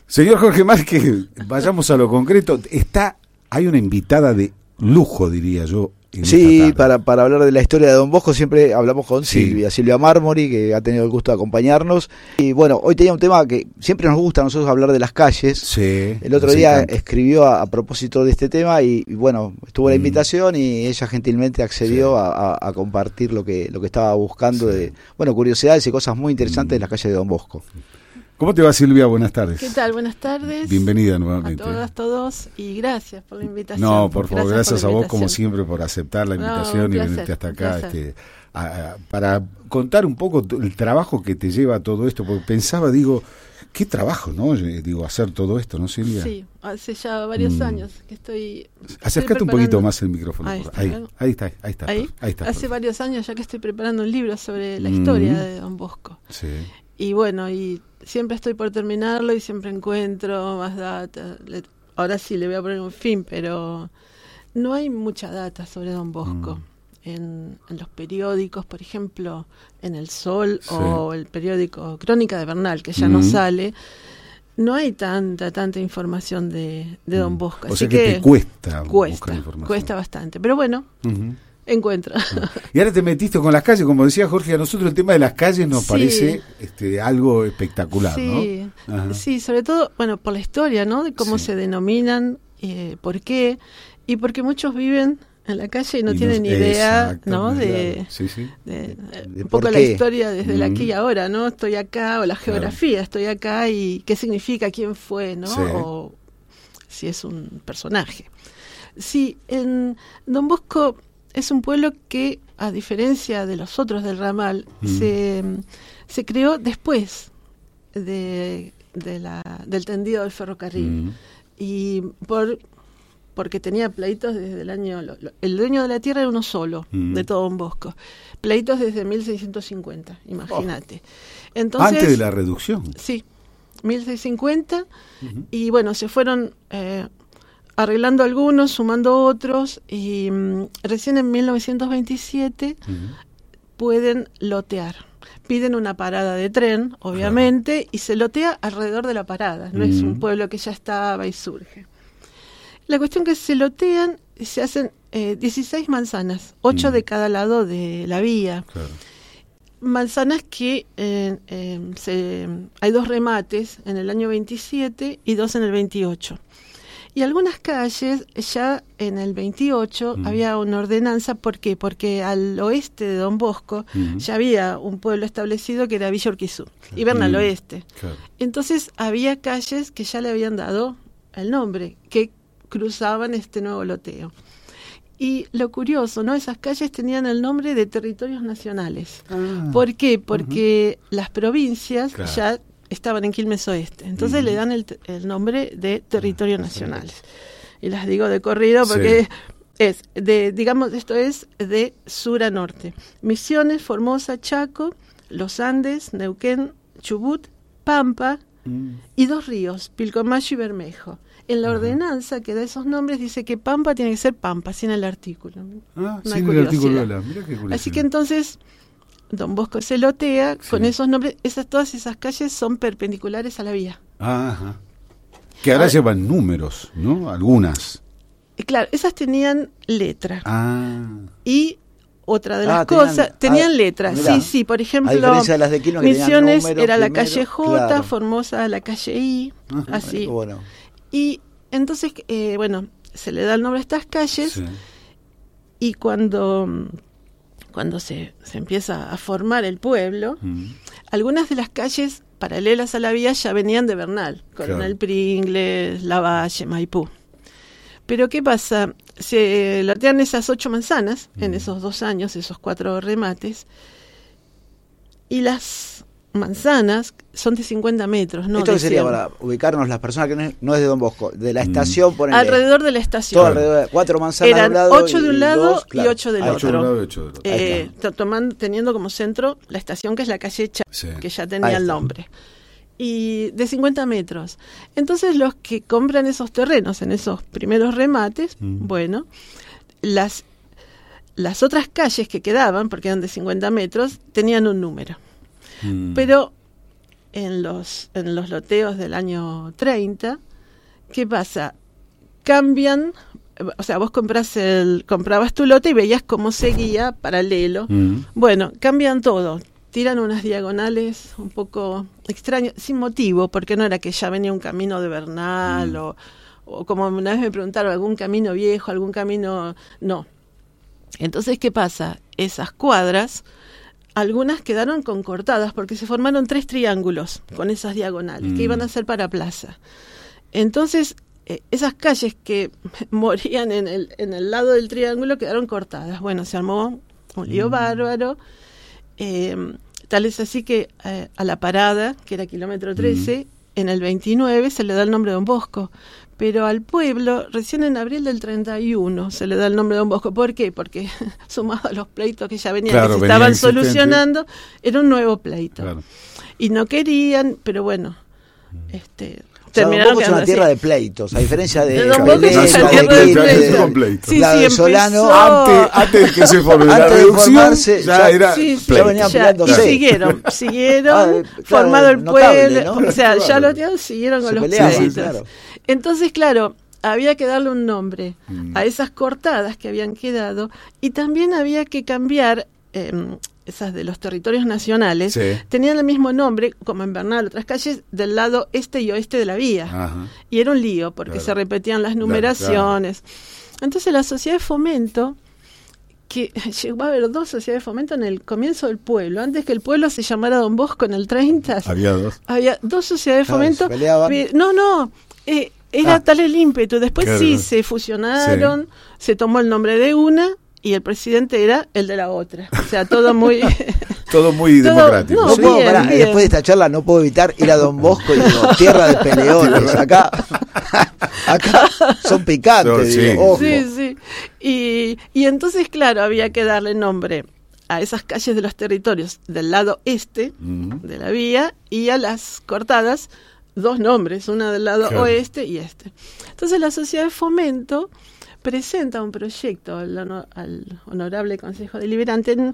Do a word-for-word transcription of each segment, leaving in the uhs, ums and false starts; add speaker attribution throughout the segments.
Speaker 1: Señor Jorge Márquez, vayamos a lo concreto. Está, hay una invitada de lujo, diría yo.
Speaker 2: Sí, para, para hablar de la historia de Don Bosco siempre hablamos con
Speaker 1: sí.
Speaker 2: Silvia, Silvia Mármoli, que ha tenido el gusto de acompañarnos. Y bueno, hoy tenía un tema que siempre nos gusta a nosotros hablar de las calles.
Speaker 1: Sí,
Speaker 2: el otro día encanta. escribió a, a propósito de este tema y, y bueno, estuvo la mm. invitación y ella gentilmente accedió sí. a, a, a compartir lo que, lo que estaba buscando sí. de, bueno, curiosidades y cosas muy interesantes mm. de las calles de Don Bosco.
Speaker 1: ¿Cómo te va, Silvia? Buenas tardes.
Speaker 3: ¿Qué tal? Buenas tardes.
Speaker 1: Bienvenida nuevamente.
Speaker 3: A todas, todos, y gracias por la invitación.
Speaker 1: No, por favor, gracias, gracias a vos como siempre por aceptar la invitación no, y venirte hasta acá este, a, a, para contar un poco el trabajo que te lleva a todo esto, porque pensaba, digo, qué trabajo, ¿no? Digo, hacer todo esto, ¿no, Silvia?
Speaker 3: Sí, hace ya varios mm. años que estoy...
Speaker 1: Acércate
Speaker 3: estoy
Speaker 1: un poquito más el micrófono.
Speaker 3: Ahí está,
Speaker 1: ahí, ahí está, ahí está.
Speaker 3: Ahí,
Speaker 1: ahí está
Speaker 3: hace
Speaker 1: perfecto.
Speaker 3: varios años ya que estoy preparando un libro sobre la historia mm. de Don Bosco.
Speaker 1: Sí.
Speaker 3: Y bueno, y siempre estoy por terminarlo y siempre encuentro más data. Le, ahora sí le voy a poner un fin, pero no hay mucha data sobre Don Bosco. Mm. En, en los periódicos, por ejemplo, en El Sol sí. o el periódico Crónica de Bernal, que ya mm. no sale, no hay tanta tanta información de, de Don Bosco.
Speaker 1: O
Speaker 3: Así
Speaker 1: sea que,
Speaker 3: que
Speaker 1: te cuesta
Speaker 3: cuesta,
Speaker 1: buscar información.
Speaker 3: Cuesta bastante, pero bueno... Uh-huh. Encuentro.
Speaker 1: Y ahora te metiste con las calles, como decía Jorge, a nosotros el tema de las calles nos sí. parece este, algo espectacular,
Speaker 3: sí.
Speaker 1: ¿no? Ajá.
Speaker 3: Sí, sobre todo, bueno, por la historia, ¿no? De cómo sí. se denominan, eh, por qué, y porque muchos viven en la calle y no y tienen ni idea, ¿no? De,
Speaker 1: claro. sí, sí.
Speaker 3: de, de, de un
Speaker 1: poco
Speaker 3: qué? la historia desde mm. el aquí y ahora, ¿no? Estoy acá, o la geografía, claro. estoy acá y qué significa, quién fue, ¿no?
Speaker 1: Sí.
Speaker 3: O si es un personaje. Sí, en Don Bosco... es un pueblo que, a diferencia de los otros del ramal, mm. se, se creó después de, de la, del tendido del ferrocarril. Mm. Y por porque tenía pleitos desde el año... Lo, lo, el dueño de la tierra era uno solo, mm. de todo Don Bosco. Pleitos desde mil seiscientos cincuenta, imagínate. Oh. Entonces,
Speaker 1: antes de la reducción.
Speaker 3: Sí, mil seiscientos cincuenta. Uh-huh. Y bueno, se fueron... Eh, arreglando algunos, sumando otros, y um, recién en mil novecientos veintisiete uh-huh. pueden lotear. Piden una parada de tren, obviamente, claro. y se lotea alrededor de la parada. No uh-huh. es un pueblo que ya estaba y surge. La cuestión que se lotean, se hacen eh, dieciséis manzanas, ocho uh-huh. de cada lado de la vía. Claro. Manzanas que eh, eh, se, hay dos remates en el año veintisiete y dos en el veintiocho. Y algunas calles, ya en el veintiocho, mm. había una ordenanza. ¿Por qué? Porque al oeste de Don Bosco mm. ya había un pueblo establecido que era Villa Urquizú, y Bernal mm. Oeste. Claro. Entonces había calles que ya le habían dado el nombre, que cruzaban este nuevo loteo. Y lo curioso, ¿no? Esas calles tenían el nombre de territorios nacionales. Ah. ¿Por qué? Porque uh-huh. las provincias claro. ya... estaban en Quilmes Oeste, entonces uh-huh. le dan el, el nombre de territorio ah, nacional. Sí. Y las digo de corrido porque sí. es, de digamos, esto es de sur a norte. Misiones, Formosa, Chaco, Los Andes, Neuquén, Chubut, Pampa mm. y dos ríos, Pilcomayo y Bermejo. En la uh-huh. ordenanza que da esos nombres dice que Pampa tiene que ser Pampa, sin el artículo.
Speaker 1: Ah, Una sin curiosidad. El artículo de la... Mirá qué curiosidad. Así
Speaker 3: que entonces... Don Bosco se lotea sí. con esos nombres. Esas, todas esas calles son perpendiculares a la vía.
Speaker 1: Ajá. Que ahora, ahora llevan números, ¿no? Algunas.
Speaker 3: Claro, esas tenían letra.
Speaker 1: Ah.
Speaker 3: Y otra de las
Speaker 2: ah,
Speaker 3: cosas, tenían, tenían
Speaker 2: ah,
Speaker 3: letras.
Speaker 2: Mirá,
Speaker 3: sí, sí, por ejemplo,
Speaker 2: de las de Quilmes,
Speaker 3: Misiones
Speaker 2: número,
Speaker 3: era
Speaker 2: primero,
Speaker 3: la calle J,
Speaker 2: claro.
Speaker 3: Formosa la calle I, Ajá, así.
Speaker 2: Bueno.
Speaker 3: Y entonces, eh, bueno, se le da el nombre a estas calles
Speaker 1: sí. y
Speaker 3: cuando... cuando se, se empieza a formar el pueblo, mm. algunas de las calles paralelas a la vía ya venían de Bernal, Coronel claro. Pringles, Lavalle, Maipú. Pero ¿qué pasa? Se lotean esas ocho manzanas mm. en esos dos años, esos cuatro remates, y las manzanas son de cincuenta metros, no
Speaker 2: ¿Esto
Speaker 3: de
Speaker 2: sería
Speaker 3: cien.
Speaker 2: Para ubicarnos las personas que no es, no es de Don Bosco, de la estación?
Speaker 3: Mm. Alrededor de la estación.
Speaker 2: Todo alrededor de cuatro manzanas
Speaker 3: Eran
Speaker 2: de un lado
Speaker 3: ocho de un
Speaker 2: y,
Speaker 3: lado
Speaker 2: y, dos,
Speaker 3: y
Speaker 2: claro.
Speaker 3: ocho del
Speaker 1: ah,
Speaker 3: otro.
Speaker 1: Ocho de un lado y ocho del otro.
Speaker 3: Eh, tomando, teniendo como centro la estación que es la calle Cha, sí. que ya tenía el nombre. Y de cincuenta metros. Entonces los que compran esos terrenos en esos primeros remates, mm. bueno, las, las otras calles que quedaban, porque eran de cincuenta metros, tenían un número. Mm. Pero en los, en los loteos del año treinta. ¿Qué pasa? Cambian, o sea, vos compras el, comprabas tu lote y veías cómo seguía paralelo. Mm. Bueno, cambian todo. Tiran unas diagonales un poco extrañas, sin motivo, porque no era que ya venía un camino de Bernal mm. o, o como una vez me preguntaron, algún camino viejo, algún camino... No. Entonces, ¿qué pasa? Esas cuadras, algunas quedaron concortadas porque se formaron tres triángulos con esas diagonales mm. que iban a ser para plaza. Entonces, eh, esas calles que morían en el, en el lado del triángulo quedaron cortadas. Bueno, se armó un lío mm. bárbaro. Eh, tal es así que eh, a la parada, que era kilómetro trece, mm. en el veintinueve se le da el nombre de Don Bosco. Pero al pueblo, recién en abril del treinta y uno se le da el nombre de Don Bosco. ¿Por qué? Porque sumado a los pleitos que ya venían, claro, que se estaban solucionando, era un nuevo pleito. Claro. Y no querían, pero bueno, este...
Speaker 2: O sea, Don Bosco es una tierra de pleitos, a diferencia de
Speaker 3: Don Bosco es una tierra de pleitos.
Speaker 2: Sí, sí,
Speaker 1: Solano, antes, antes de que se forme la reducción, ya, ya era
Speaker 3: sí, sí, ya venían peleándose. Y siguieron, siguieron, ah, claro, formado el pueblo, ¿no? O sea, ya los días siguieron con se los peleaban, pleitos. Claro. Entonces, claro, había que darle un nombre mm. a esas cortadas que habían quedado y también había que cambiar... Eh, esas de los territorios nacionales, sí. tenían el mismo nombre, como en Bernal, otras calles, del lado este y oeste de la vía. Ajá. Y era un lío, porque claro. se repetían las numeraciones. Claro, claro. Entonces la sociedad de fomento, que llegó a haber dos sociedades de fomento en el comienzo del pueblo, antes que el pueblo se llamara Don Bosco en el treinta.
Speaker 1: Había dos.
Speaker 3: Había dos sociedades de fomento.
Speaker 2: Claro,
Speaker 3: pero, no, no, eh, era ah. tal el ímpetu. Después claro. sí, se fusionaron, sí. se tomó el nombre de una, y el presidente era el de la otra. O sea, todo muy...
Speaker 1: todo muy todo, democrático.
Speaker 2: No,
Speaker 1: ¿Sí?
Speaker 2: puedo, pará, después de esta charla no puedo evitar ir a Don Bosco y digo, tierra de peleones. Acá, acá son picantes. No,
Speaker 1: sí.
Speaker 2: Digo, ojo.
Speaker 3: Sí, sí. Y, y entonces, claro, había que darle nombre a esas calles de los territorios del lado este uh-huh. de la vía y a las cortadas dos nombres, una del lado claro. oeste y este. Entonces la sociedad de fomento presenta un proyecto al, honor, al Honorable Consejo Deliberante en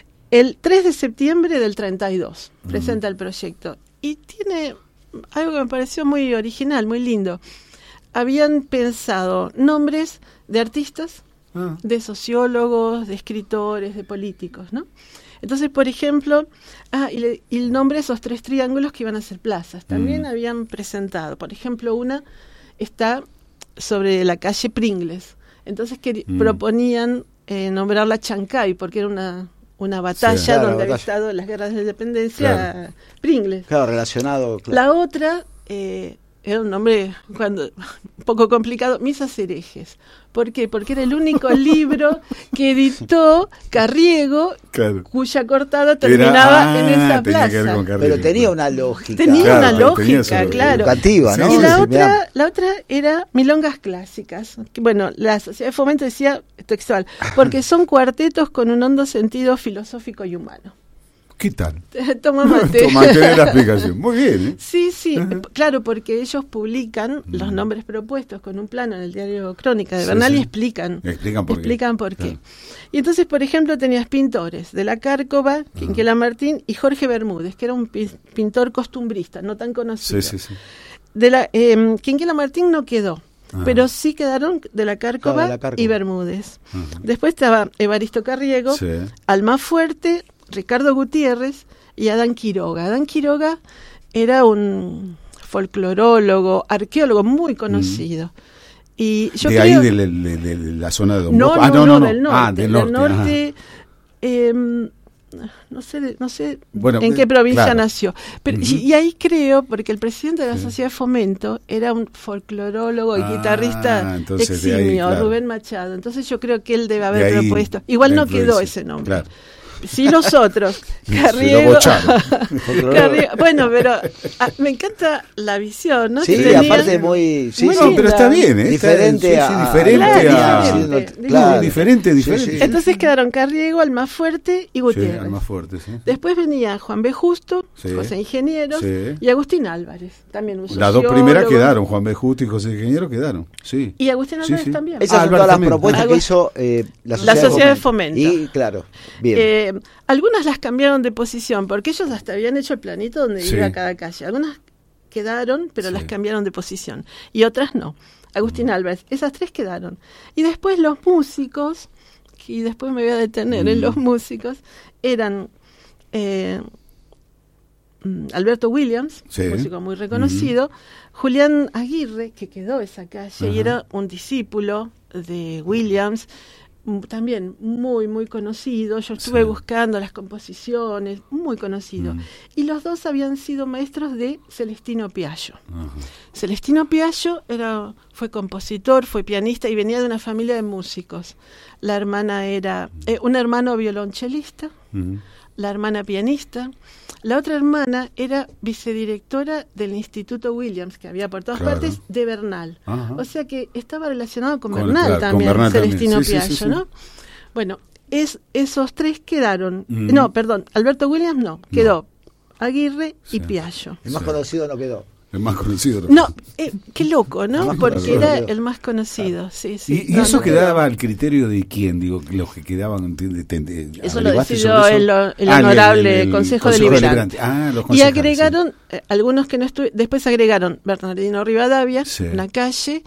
Speaker 3: el tres de septiembre del treinta y dos. Uh-huh. Presenta el proyecto. Y tiene algo que me pareció muy original, muy lindo. Habían pensado nombres de artistas, uh-huh. de sociólogos, de escritores, de políticos, ¿no? Entonces, por ejemplo, ah, y, le, y el nombre de esos tres triángulos que iban a ser plazas. También uh-huh. habían presentado, por ejemplo, una está... sobre la calle Pringles. Entonces que mm. proponían eh, nombrarla Chancay, porque era una, una batalla sí, claro, donde había batalla. estado las guerras de la independencia claro. Pringles.
Speaker 2: Claro, relacionado. Claro.
Speaker 3: La otra eh, era un nombre cuando un poco complicado, Misas Herejes. ¿Por qué? Porque era el único libro que editó Carriego, claro. cuya cortada terminaba era, ah, en esa plaza.
Speaker 2: Pero tenía una lógica.
Speaker 3: Tenía
Speaker 2: claro,
Speaker 3: una lógica, tenía claro.
Speaker 2: Educativa, ¿no?
Speaker 3: Y la, sí, otra, la otra era Milongas Clásicas. Que, bueno, la Sociedad de Fomento decía textual, porque son cuartetos con un hondo sentido filosófico y humano.
Speaker 1: ¿Qué tal?
Speaker 3: Toma mate.
Speaker 1: Toma mate de la explicación. Muy bien, ¿eh?
Speaker 3: Sí, sí, uh-huh. claro, porque ellos publican uh-huh. los nombres propuestos con un plano en el diario Crónica de sí, Bernal sí. y explican,
Speaker 1: explican por
Speaker 3: explican
Speaker 1: qué.
Speaker 3: Por qué.
Speaker 1: Claro.
Speaker 3: Y entonces, por ejemplo, tenías pintores de la Cárcova, uh-huh. Quinquela Martín y Jorge Bermúdez, que era un pi- pintor costumbrista, no tan conocido.
Speaker 1: Sí, sí, sí.
Speaker 3: De la, eh, Quinquela Martín no quedó. Ajá. Pero sí quedaron de la Cárcova, claro, de la Cárcova. Y Bermúdez. Ajá. Después estaba Evaristo Carriego, sí. Almafuerte, Ricardo Gutiérrez y Adán Quiroga. Adán Quiroga era un folclorólogo, arqueólogo muy conocido. Mm. Y yo
Speaker 1: de
Speaker 3: creo,
Speaker 1: ahí de, de, de, de la zona de Don
Speaker 3: no,
Speaker 1: Bosco.
Speaker 3: No,
Speaker 1: ah, no,
Speaker 3: no,
Speaker 1: no,
Speaker 3: del norte.
Speaker 1: Ah, del norte.
Speaker 3: Del norte eh, no sé, no sé
Speaker 1: bueno,
Speaker 3: en qué provincia
Speaker 1: claro.
Speaker 3: nació. Pero, uh-huh. y, y ahí creo, porque el presidente de la sí. Sociedad de Fomento era un folclorólogo y ah, guitarrista eximio, ahí, claro. Rubén Machado. Entonces yo creo que él debe haber de propuesto. Igual no quedó ese nombre. Claro. Sí, nosotros, Carriego, Carriego. Bueno, pero a, me encanta la visión, ¿no?
Speaker 2: Sí,
Speaker 3: que tenía,
Speaker 2: aparte muy, sí,
Speaker 3: muy
Speaker 2: sí,
Speaker 1: no, pero está bien, ¿eh?
Speaker 2: Diferente
Speaker 1: sí,
Speaker 2: a,
Speaker 1: sí, diferente
Speaker 3: claro,
Speaker 1: a,
Speaker 3: diferente,
Speaker 1: claro, diferente, diferente.
Speaker 2: Sí, sí, sí.
Speaker 3: Entonces quedaron Carriego, Almafuerte y Gutiérrez.
Speaker 1: Sí, Almafuerte, sí.
Speaker 3: Después venía Juan B. Justo,
Speaker 1: sí.
Speaker 3: José Ingeniero sí. y Agustín Álvarez, también un sociólogo.
Speaker 1: Las dos primeras quedaron, Juan B. Justo y José Ingeniero quedaron, sí.
Speaker 3: Y Agustín Álvarez
Speaker 1: sí, sí.
Speaker 3: también.
Speaker 2: Esas
Speaker 3: ah,
Speaker 2: son todas las propuestas ah, que hizo eh, la Sociedad,
Speaker 3: la sociedad
Speaker 2: de, Fomento.
Speaker 3: de Fomento.
Speaker 2: Y claro, bien.
Speaker 3: Eh, Eh, algunas las cambiaron de posición, porque ellos hasta habían hecho el planito donde
Speaker 1: sí.
Speaker 3: iba cada calle. Algunas quedaron, pero sí. las cambiaron de posición. Y otras no. Agustín Álvarez, esas tres quedaron. Y después los músicos, y después me voy a detener mm. en los músicos, eran eh, Alberto Williams, sí. músico muy reconocido, mm-hmm. Julián Aguirre, que quedó esa calle, uh-huh. y era un discípulo de Williams, también muy, muy conocido. Yo estuve sí. buscando las composiciones, muy conocido. Mm. Y los dos habían sido maestros de Celestino Piallo. Uh-huh. Celestino Piallo era, fue compositor, fue pianista y venía de una familia de músicos. La hermana era, eh, un hermano violonchelista, uh-huh. la hermana pianista. La otra hermana era vicedirectora del Instituto Williams, que había por todas claro. partes, de Bernal. Ajá. O sea que estaba relacionado con, con Bernal claro, también, con Bernal Celestino también. Sí, Piallo, sí, sí, sí. ¿no? Bueno, es, esos tres quedaron. Mm. No, perdón, Alberto Williams no, quedó no. Aguirre sí. y Piallo.
Speaker 2: El más sí. conocido no quedó.
Speaker 1: El más conocido.
Speaker 3: No, eh, qué loco, ¿no? Porque conocido. Era el más conocido. Claro. Sí, sí.
Speaker 1: ¿Y, y
Speaker 3: no,
Speaker 1: eso
Speaker 3: no
Speaker 1: quedaba al criterio de quién? Digo, los que quedaban. De, de, de,
Speaker 3: eso lo decidió el, el ah, honorable el, el, el Consejo, Consejo Deliberante. Deliberante. Ah, los y agregaron, sí. eh, algunos que no estuvieron, después agregaron Bernardino Rivadavia, sí. una calle,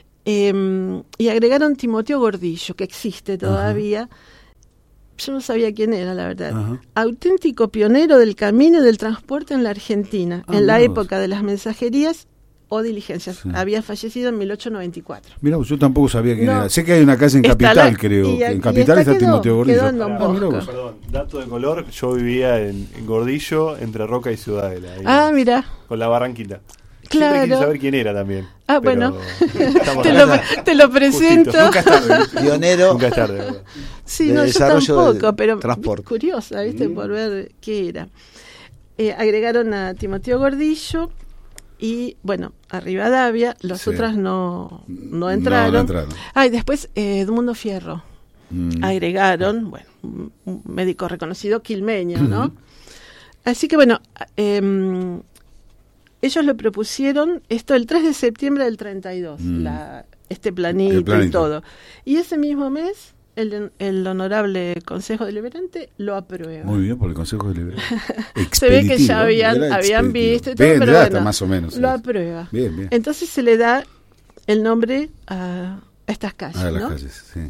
Speaker 3: eh, y agregaron Timoteo Gordillo, que existe todavía. Ajá. Yo no sabía quién era, la verdad. Ajá. Auténtico pionero del camino y del transporte en la Argentina, ah, en la época de las mensajerías o diligencias. Sí. Había fallecido en mil ochocientos noventa y cuatro.
Speaker 1: Mira, yo tampoco sabía quién no. era. Sé que hay una casa en Capital, la, creo. Y, en Capital está quedó, Timoteo Gordillo.
Speaker 4: En ah, mira, perdón, dato de color, yo vivía en, en Gordillo, entre Roca y Ciudadela. Ahí,
Speaker 3: ah, mira.
Speaker 4: Con la Barranquita.
Speaker 3: Claro.
Speaker 4: Siempre quise saber quién era también.
Speaker 3: Ah, bueno. te, lo, te lo presento.
Speaker 2: Justito. Nunca es tarde. Pionero.
Speaker 4: Nunca es tarde. ¿Verdad?
Speaker 3: Sí, de no, yo tampoco, pero transporte. Curiosa, ¿viste? Mm. Por ver qué era. Eh, agregaron a Timoteo Gordillo y, bueno, a Rivadavia. Los sí. otros no, no entraron. No, no entraron. Ah, y después eh, Edmundo Fierro. Mm. Agregaron, bueno, un médico reconocido quilmeño, ¿no? Mm. Así que, bueno... Eh, ellos lo propusieron esto el tres de septiembre del treinta y dos, mm. la, este planito, planito y todo. Y ese mismo mes, el, el honorable Consejo Deliberante lo aprueba.
Speaker 1: Muy bien, por el Consejo Deliberante.
Speaker 3: Se ve que ya habían, habían visto y todo, bien, pero bueno,
Speaker 1: más o menos,
Speaker 3: lo aprueba.
Speaker 1: Bien, bien.
Speaker 3: Entonces se le da el nombre a, a estas calles.
Speaker 1: A las
Speaker 3: ¿no?
Speaker 1: calles, sí.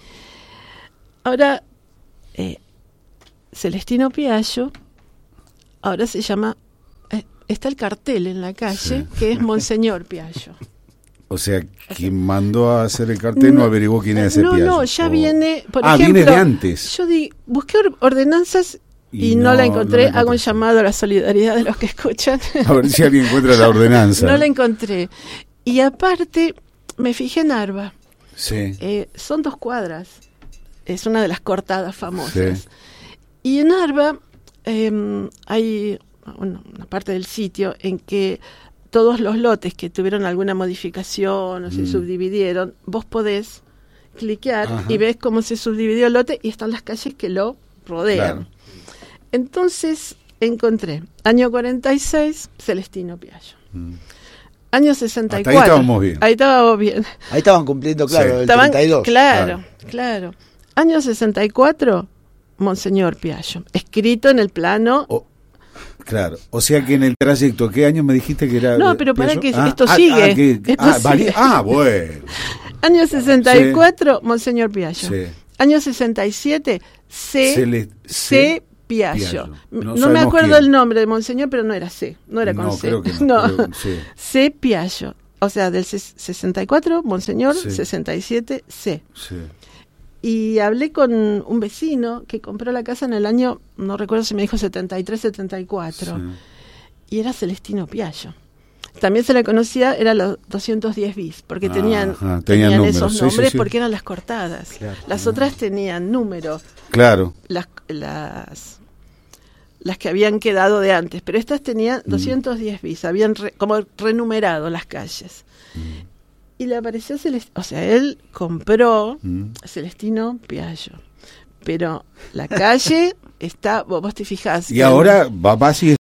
Speaker 3: Ahora, eh, Celestino Piallo, ahora se llama... Está el cartel en la calle, sí. que es Monseñor Piallo.
Speaker 1: O sea, quien mandó a hacer el cartel no, no averiguó quién era ese
Speaker 3: no,
Speaker 1: Piallo.
Speaker 3: No, ya o... viene, por
Speaker 1: ah,
Speaker 3: ejemplo...
Speaker 1: viene de antes.
Speaker 3: Yo di, busqué ordenanzas y, y no, no la encontré. No la Hago un llamado a la solidaridad de los que escuchan.
Speaker 1: A ver si alguien encuentra la ordenanza.
Speaker 3: No la encontré. Y aparte, me fijé en Arba.
Speaker 1: Sí.
Speaker 3: Eh, son dos cuadras. Es una de las cortadas famosas. Sí. Y en Arba eh, hay... una parte del sitio en que todos los lotes que tuvieron alguna modificación o se mm. subdividieron, vos podés cliquear Ajá. y ves cómo se subdividió el lote y están las calles que lo rodean. Claro. Entonces encontré, año cuarenta y seis, Celestino Piallo. Mm. Año sesenta y cuatro.
Speaker 1: Hasta ahí estábamos bien.
Speaker 3: Ahí estábamos bien.
Speaker 2: Ahí estaban cumpliendo, claro, sí. el
Speaker 3: estaban,
Speaker 2: treinta y dos.
Speaker 3: Claro, claro, claro. Año sesenta y cuatro, Monseñor Piallo. Escrito en el plano... Oh.
Speaker 1: Claro, o sea que en el trayecto, ¿qué año me dijiste que era?
Speaker 3: No, pero para que
Speaker 1: ah,
Speaker 3: esto
Speaker 1: ah,
Speaker 3: sigue.
Speaker 1: Ah, que,
Speaker 3: esto
Speaker 1: ah,
Speaker 3: sigue.
Speaker 1: Varía, ah, bueno.
Speaker 3: Año sesenta y cuatro, sí. Monseñor Piallo.
Speaker 1: Sí.
Speaker 3: Año sesenta y siete, C.
Speaker 1: Se le,
Speaker 3: C. Piallo. No, no me acuerdo quién. El nombre de Monseñor, pero no era C, no era con
Speaker 1: no,
Speaker 3: C.
Speaker 1: Creo que no,
Speaker 3: no.
Speaker 1: Creo, sí.
Speaker 3: C. Piallo. O sea, del sesenta y cuatro, Monseñor, sí. sesenta y siete, C.
Speaker 1: Sí.
Speaker 3: Y hablé con un vecino que compró la casa en el año, no recuerdo si me dijo setenta y tres, setenta y cuatro. Sí. Y era Celestino Piallo. También se le conocía, era los doscientos diez bis, porque ah, tenían,
Speaker 1: ajá,
Speaker 3: tenían,
Speaker 1: tenían
Speaker 3: esos
Speaker 1: sí,
Speaker 3: nombres
Speaker 1: sí, sí.
Speaker 3: porque eran las cortadas. Claro. Las ah. otras tenían número.
Speaker 1: Claro.
Speaker 3: Las, las, las que habían quedado de antes, pero estas tenían mm. doscientos diez bis, habían re, como renumerado las calles. Mm. Y le apareció Celestino, o sea, él compró mm. Celestino Piallo. Pero la calle está, vos te fijás.
Speaker 1: Y ahora va, va así